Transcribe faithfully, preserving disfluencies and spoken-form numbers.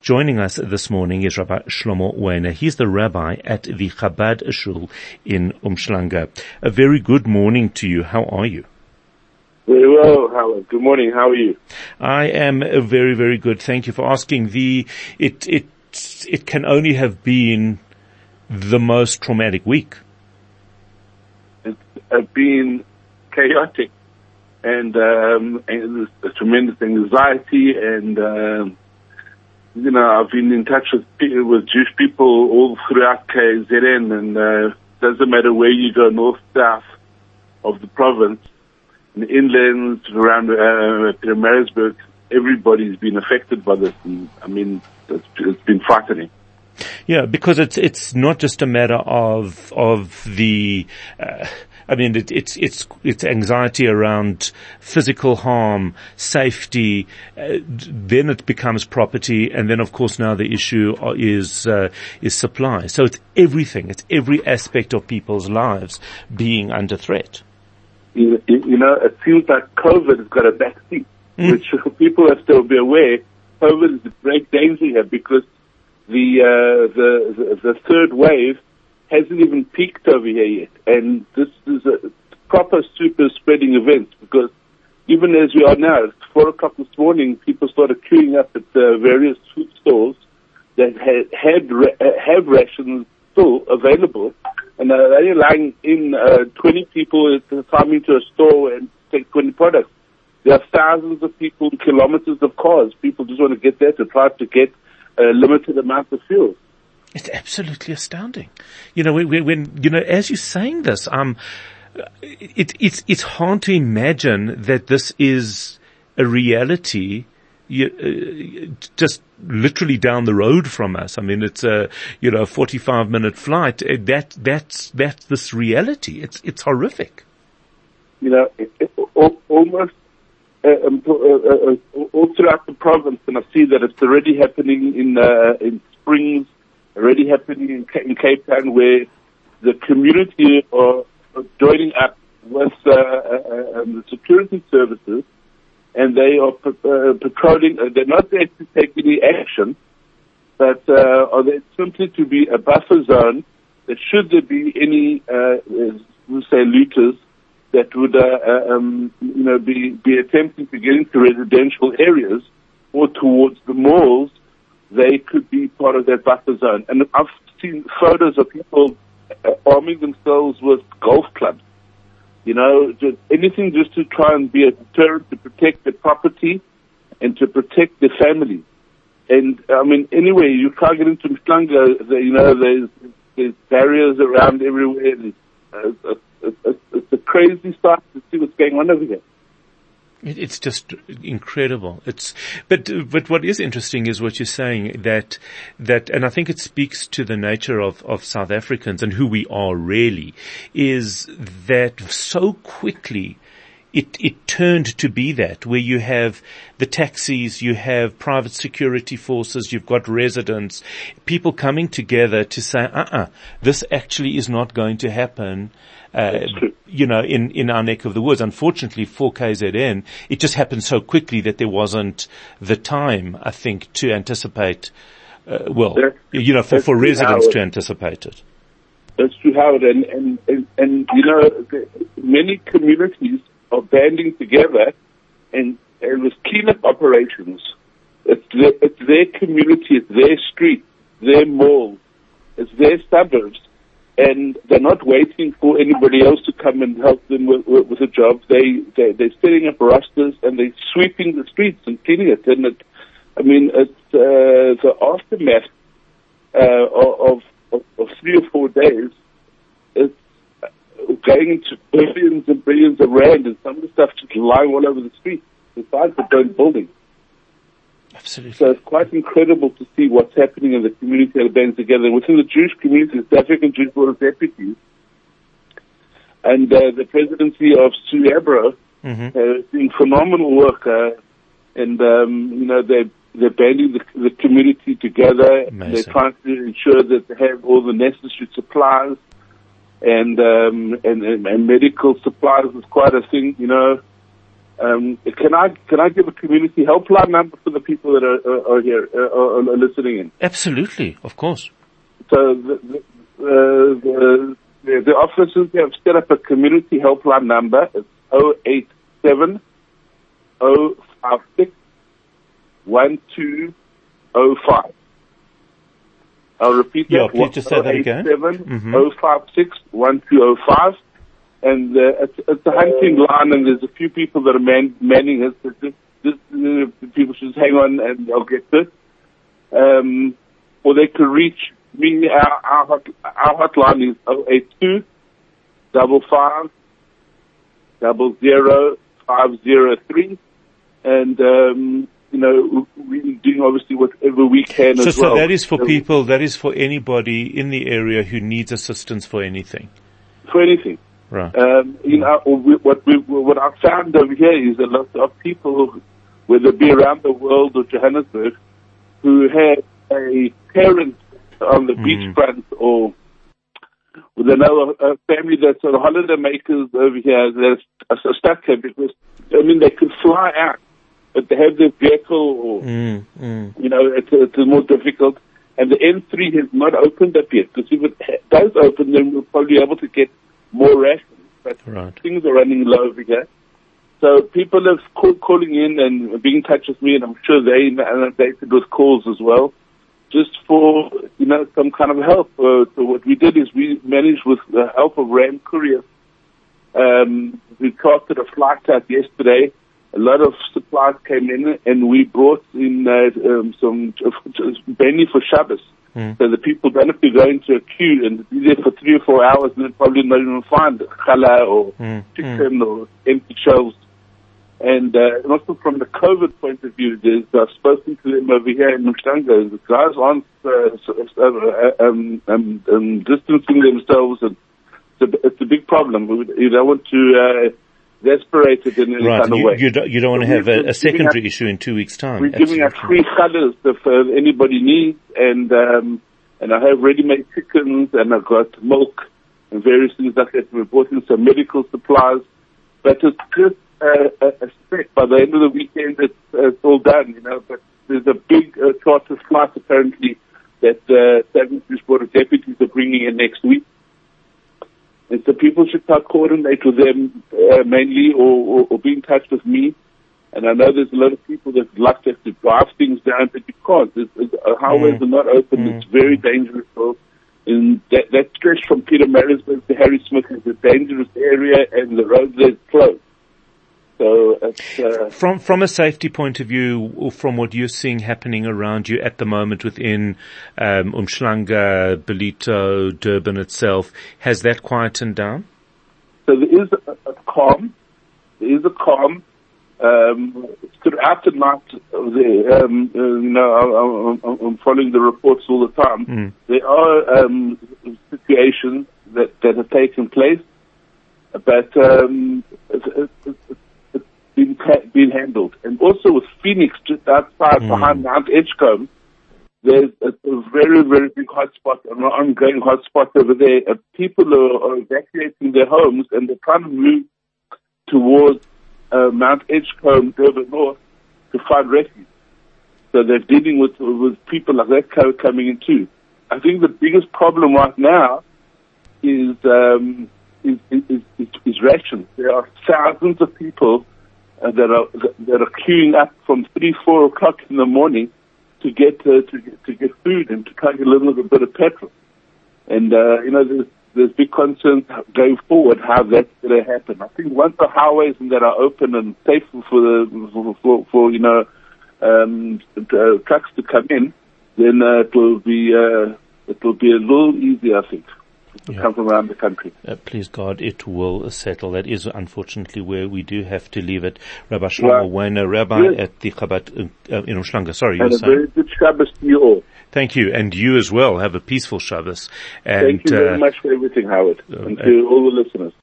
Joining us this morning is Rabbi Shlomo Weiner. He's the rabbi at the Chabad Shul in Umhlanga. A very good morning to you. How are you? Very well, Howard. Good morning. How are you? I am very, very good. Thank you for asking. The it it it can only have been the most traumatic week. It's uh, been chaotic, and um, and there's a tremendous anxiety, and um, you know, I've been in touch with with Jewish people all throughout K Z N, and uh, doesn't matter where you go, north, south of the province. In the inlands around uh, Pietermaritzburg, everybody's been affected by this. And, I mean, it's, it's been frightening. Yeah, because it's it's not just a matter of of the. Uh, I mean, it, it's it's it's anxiety around physical harm, safety. Uh, then it becomes property, and then of course now the issue is uh, is supply. So it's everything. It's every aspect of people's lives being under threat. You, you know, it seems like COVID has got a backseat, mm. which people have to be aware. COVID is a great danger here because the, uh, the, the, the third wave hasn't even peaked over here yet. And this is a proper super spreading event because even as we are now, at four o'clock this morning, people started queuing up at uh, various food stores that had, had ra- have rations still available. And uh, they're allowing in uh, twenty people to come into a store and take twenty products. There are thousands of people, kilometers of cars. People just want to get there to try to get a limited amount of fuel. It's absolutely astounding. You know, when, when you know, as you're saying this, um, it, it's it's hard to imagine that this is a reality. You, uh, just literally down the road from us. I mean, it's a, you know, a forty-five minute flight. That, that's, that's this reality. It's, it's horrific. You know, it, it, almost, uh, um, uh, uh, all throughout the province, and I see that it's already happening in, uh, in Springs, already happening in, in Cape Town, where the community are, are joining up with, uh, uh, um, the security services. And they are uh, patrolling. Uh, they're not there to take any action, but uh, are there simply to be a buffer zone that should there be any, uh, we'll say, looters that would, uh, um, you know, be, be attempting to get into residential areas or towards the malls, they could be part of that buffer zone. And I've seen photos of people uh, arming themselves with golf clubs. You know, just anything just to try and be a deterrent to protect their property and to protect their family. And, I mean, anyway, you can't get into Umhlanga, you know, there's, there's barriers around everywhere. It's, it's, it's, it's a crazy sight to see what's going on over here. It's just incredible. It's, but, but what is interesting is what you're saying that, that, and I think it speaks to the nature of, of South Africans and who we are really, is that so quickly it, it turned to be that, where you have the taxis, you have private security forces, you've got residents, people coming together to say, uh-uh, this actually is not going to happen. Uh, you know, in, in our neck of the woods. Unfortunately for K Z N, it just happened so quickly that there wasn't the time, I think, to anticipate, uh, well, that's, you know, for, for residents to anticipate it. That's true, Howard. And, and, and, and you know, the, many communities are banding together and, and with cleanup operations. It's their, it's their community, it's their street, their mall, it's their suburbs. And they're not waiting for anybody else to come and help them with, with, with a job. They, they, they're setting up rosters and they're sweeping the streets and cleaning it. And it, I mean, it's, uh, the aftermath, uh, of, of, of three or four days is going into billions and billions of rand, and some of the stuff just lying all over the street, besides the burnt buildings. Absolutely. So it's quite incredible to see what's happening in the community that bands together. Within the Jewish community, the South African Jewish Board of Deputies and uh, the presidency of Sue Abro mm-hmm. uh, doing phenomenal work. Uh, and, um, you know, they're, they're banding the, the community together. Amazing. They're trying to ensure that they have all the necessary supplies and, um, and, and, and medical supplies is quite a thing, you know. Um, can I can I give a community helpline number for the people that are, are, are here uh, are, are listening in? Absolutely, of course. So the the, uh, the, the, the officers have set up a community helpline number. It's zero eight seven zero five six one two zero five. I'll repeat yeah, that. Please just say that again. zero eight seven zero five six one two zero five. And uh, it's, it's a hunting line, and there's a few people that are man, manning it. So just, just, uh, people should hang on, and they'll get this. Um, or they could reach me. Our, our, hot, our hotline is zero eight two five five zero zero five zero three, and um, you know, we're doing obviously whatever we can so, as well. So that is for so, people. That is for anybody in the area who needs assistance for anything. For anything. Right. Um, you know, what we, what I found over here is a lot of people, whether it be around the world or Johannesburg, who have a parent on the mm. beachfront, or they know a, a family that's sort of holiday makers over here that's stuck here because, I mean, they could fly out, but they have their vehicle, or, mm. Mm. you know, it's, it's more difficult. And the N three has not opened up yet, because if it does open, then we'll probably be able to get more rations, but right. things are running low over here. So people are call, calling in and being in touch with me, and I'm sure they inundated with calls as well, just for, you know, some kind of help. Uh, so what we did is we managed, with the help of Ram Courier, um, we chartered a flight out yesterday. A lot of supplies came in, and we brought in uh, um, some uh, mainly for Shabbos. Mm. So the people don't have to go into a queue and be there for three or four hours and then probably not even find challah or mm. chicken mm. or empty shelves. And, uh, and also from the COVID point of view, there's, I've spoken to them over here in Umhlanga. The guys aren't uh, uh, um, um, um, distancing themselves, and it's a, it's a big problem. You don't want to uh, desperate it in any right. kind of you, way. You don't, you don't want to have a, a secondary out, issue in two weeks' time. We're Absolutely. giving out free challahs if uh, anybody needs, and um, and I have ready-made chickens, and I've got milk and various things like that. We've brought in some medical supplies, but it's just uh, a, a step. By the end of the weekend, it's, uh, it's all done, you know. But there's a big uh, charter flight apparently that uh, Seven Board of Deputies are bringing in next week. And so people should start coordinate with them uh, mainly, or, or, or be in touch with me. And I know there's a lot of people that like to have to drive things down, but you can't. It's, it's, uh, highways mm. are not open. Mm. It's very dangerous. So in that, that stretch from Peter Marisburg to Harry Smith is a dangerous area, and the road there is closed. So it's, uh, from from a safety point of view, or from what you're seeing happening around you at the moment within um, Umhlanga, Ballito, Durban itself, has that quietened down? So there is a, a calm. There is a calm. Um, throughout the night, there, um, uh, you know, I, I, I'm following the reports all the time. Mm. There are um, situations that, that have taken place, but um, it's, it's, it's been, been handled. And also with Phoenix, just outside mm. behind Mount Edgecombe, there's a, a very, very big hotspot, an ongoing hotspot over there. Uh, people are, are evacuating their homes, and they're trying to move towards Uh, Mount Edgecombe, Durban North, to find refuge. So they're dealing with with people like that coming in too. I think the biggest problem right now is um, is, is, is, is rations. There are thousands of people uh, that are that are queuing up from three, four o'clock in the morning to get uh, to get, to get food and to try to get a little bit of petrol. And uh, you know, there's There's big concerns going forward how that's going to happen. I think once the highways that are open and safe for the for, for, for you know um, uh, trucks to come in, then uh, it will be uh, it will be a little easier, I think, to yeah. come from around the country. Uh, please God, it will settle. That is unfortunately where we do have to leave it. Rabbi Shlomo Weiner, Rabbi yes. at the Chabad uh, in Umhlanga. Sorry, you and were a saying. Very good Shabbos to you all. Thank you, and you as well. Have a peaceful Shabbos. And, Thank you very uh, much for everything, Howard, uh, and to all the listeners.